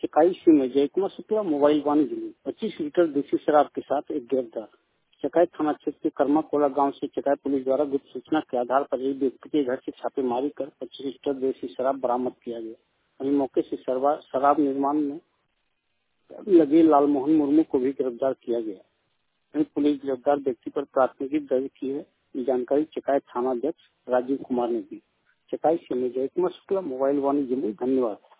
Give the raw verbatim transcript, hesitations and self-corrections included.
चकाई से में जयकुमार शुक्ला मोबाइल वाणिज्य में पच्चीस लीटर देसी शराब के साथ एक गिरफ्तार। चकाई थाना क्षेत्र के कर्माकोला गांव से चकाई पुलिस द्वारा गुप्त सूचना के आधार पर एक व्यक्ति के घर से छापेमारी कर पच्चीस लीटर देसी शराब बरामद किया गया। वहीं मौके से शराब निर्माण में लगे लालमोहन मुर्मू को भी गिरफ्तार किया गया। वहीं पुलिस गिरफ्तार व्यक्ति पर प्राथमिकी दर्ज की है। जानकारी चकाई थाना अध्यक्ष राजीव कुमार ने दी। चकाई से में जयकुमार शुक्ला मोबाइल वाणिज्य में। धन्यवाद।